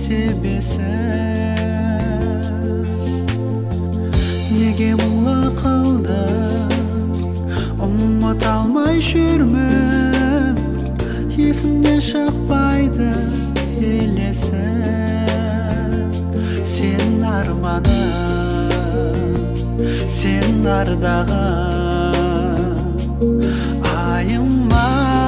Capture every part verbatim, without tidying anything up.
себесін. Неге мұңла қалдың, ұмыта алмай жүрмін, есімнен шықпайды елесің. Сен арманым, сен ардағым, айыма.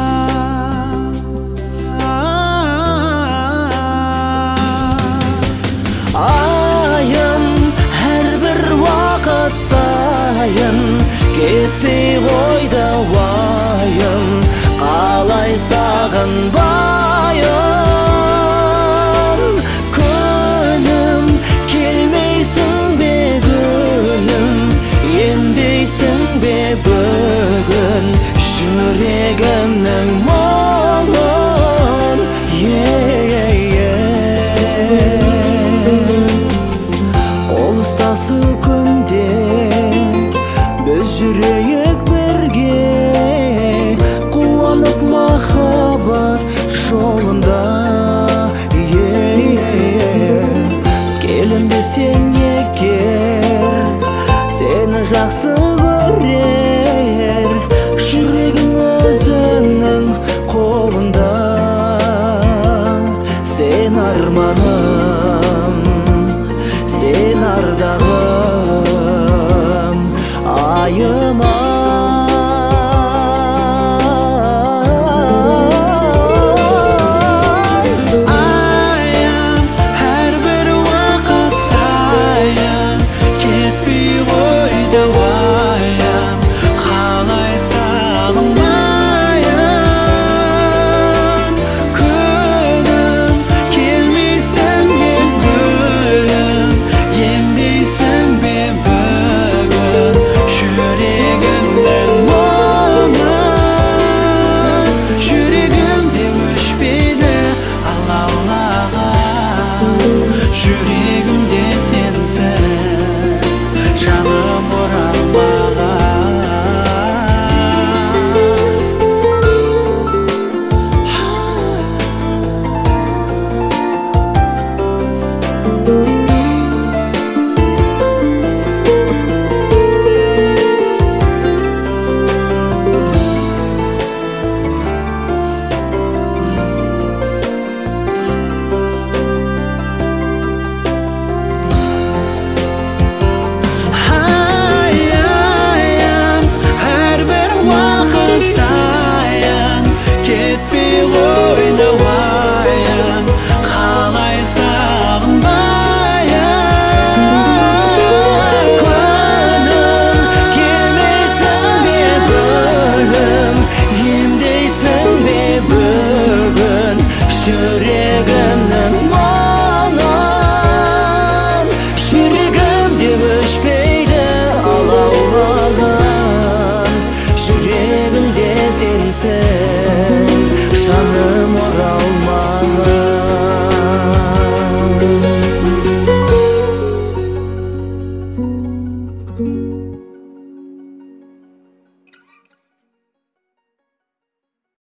Айым, әрбір уақыт сайын кетпей қойды уайым, қалай сағынбайым. Күнім, келмейсің бе гүлім, емдейсің бе бүгін жүрегімнің мұңын. Қол ұстасы күнде біз жүрейік бірге, қуанып махаббат жолында. Келін десең егер, сені жақсы көрер, жүрегім өзіңнің қолында. Сен арманым, сен ардағым.